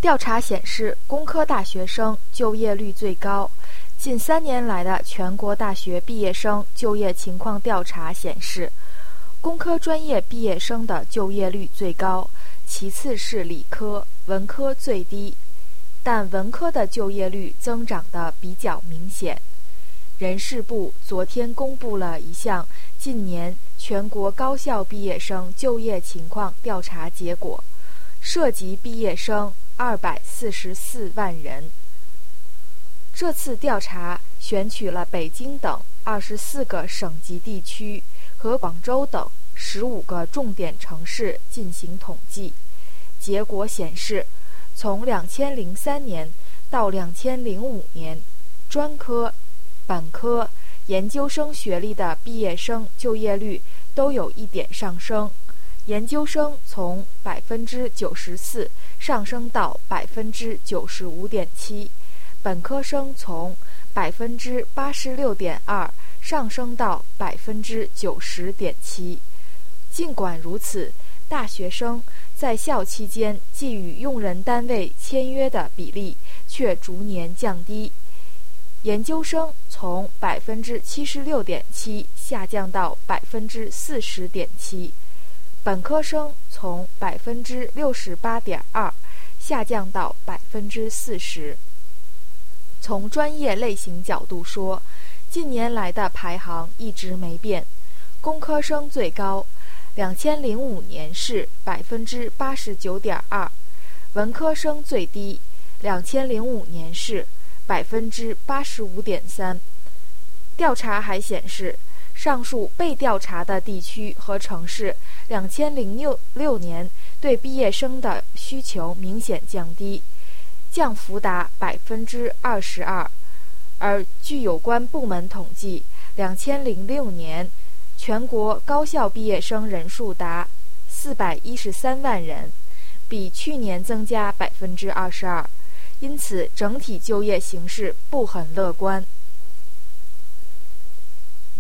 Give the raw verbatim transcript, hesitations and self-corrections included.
调查显示，工科大学生就业率最高。近三年来的全国大学毕业生就业情况调查显示，工科专业毕业生的就业率最高，其次是理科，文科最低，但文科的就业率增长得比较明显。人事部昨天公布了一项近年全国高校毕业生就业情况调查结果，涉及毕业生二百四十四万人。这次调查选取了北京等二十四个省级地区和广州等十五个重点城市进行统计。结果显示，从两千零三年到两千零五年，专科、本科、研究生学历的毕业生就业率都有一点上升。研究生从百分之九十四上升到百分之九十五点七，本科生从百分之八十六点二上升到百分之九十点七。尽管如此，大学生在校期间即与用人单位签约的比例却逐年降低。研究生从百分之七十六点七下降到百分之四十点七，本科生从百分之六十八点二下降到百分之四十。从专业类型角度说，近年来的排行一直没变，工科生最高，两千零五年是百分之八十九点二，文科生最低，两千零五年是百分之八十五点三。调查还显示，上述被调查的地区和城市，两千零六年对毕业生的需求明显降低，降幅达百分之二十二。而据有关部门统计，两千零六年全国高校毕业生人数达四百一十三万人，比去年增加百分之二十二。因此，整体就业形势不很乐观。